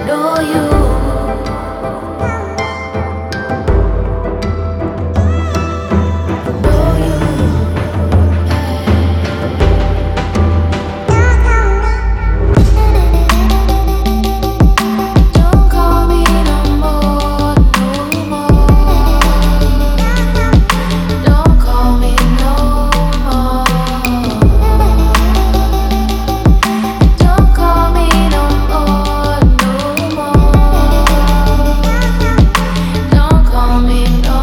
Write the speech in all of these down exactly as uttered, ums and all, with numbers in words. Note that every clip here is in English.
adore you. Adore you. Don't call me no more, no more. Don't call me no more. Don't call me no more, no more. Don't call me no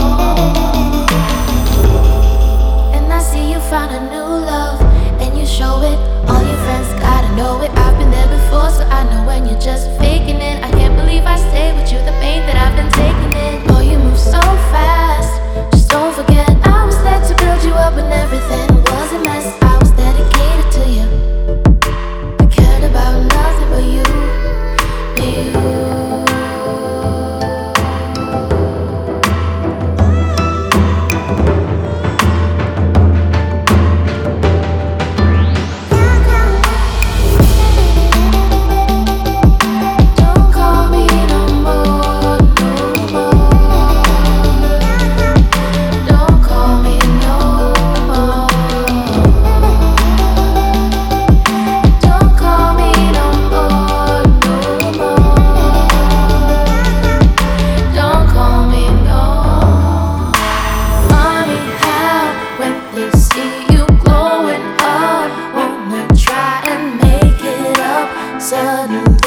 more. And I see you found a new love, and you show it. All your friends gotta know it. I've been there before, so I know when you're just faking it. I can't believe I stayed with you, the pain that I've been taking it. Oh, you move so fast. Just don't forget, I was there to build you up when everything was a mess. I was dedicated to you. I cared about nothing but you, but you. Don't call me no more, no more. Don't call me no more. Don't call me no more, no more. Don't call me no. Funny how when they see you glowing up, wanna try and make it up suddenly.